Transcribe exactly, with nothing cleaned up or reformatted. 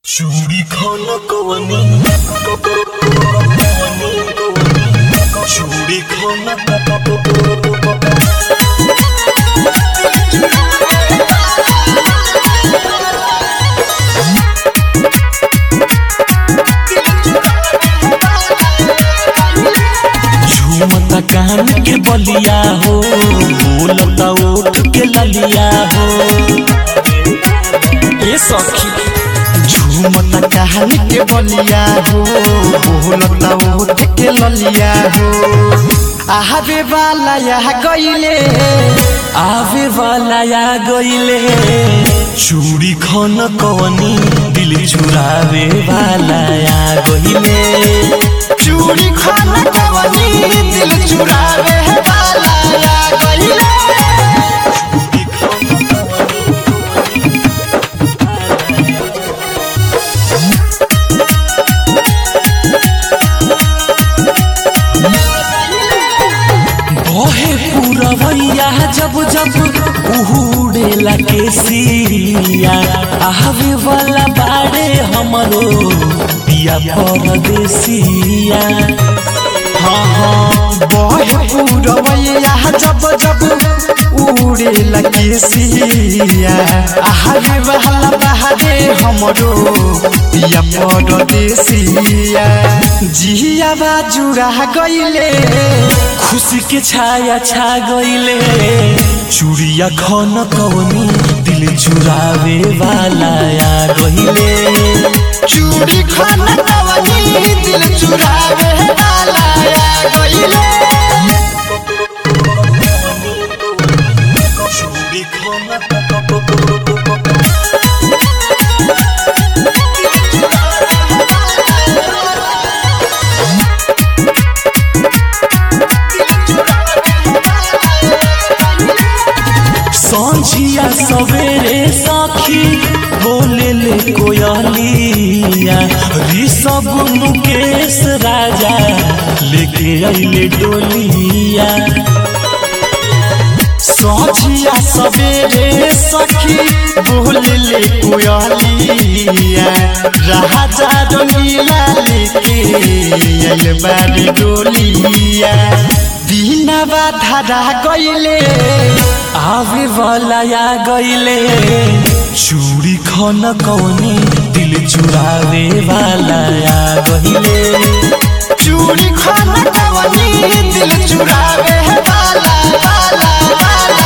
चूड़ी खाना कवनी चूड़ी खाना झूमता कान के बलिया हो बोलता उठ के ललिया हो ए सखी झूमता कान के बलिया हो बोलता उठ के ललिया हो आवे वाला या गइले आवे वाला या गइले चूड़ी खान कवनी दिल चुरावे वाला या गइले चूड़ी खान कवनी दिल चुरावे वाला या गइले बहे पुरवैया जब जब उड़ेला केसिया आवे वाला बाड़े हमरो पिया परदेसिया हाँ हाँ बहे पुरवैया जब जब उड़ेला केसिया आवे वाला बाड़े हमरो पिया परदेसिया जिया बाजुरा गइले खुशी के छाया छा गइले चूड़िया खान कवनी दिल चुरावे वाला या गइले चूड़ी खान कवनी दिल चुरावे वाला या गइले चूड़ी खान संझिया सवेरे सखी बोले ले कोयलिया ऋषभ मुकेश राजा लेके आइले डोलिया संझिया सवेरे सखी बोले ले कोयलिया राजा रंगीला लेके आइले बारी डोलिया बिना बाधा गइले आवे वाला या गइले चूड़ी खान कवनी दिल चुरावे वाला या गइले चूड़ी खान कवनी दिल चुरावे वाला वाला वाला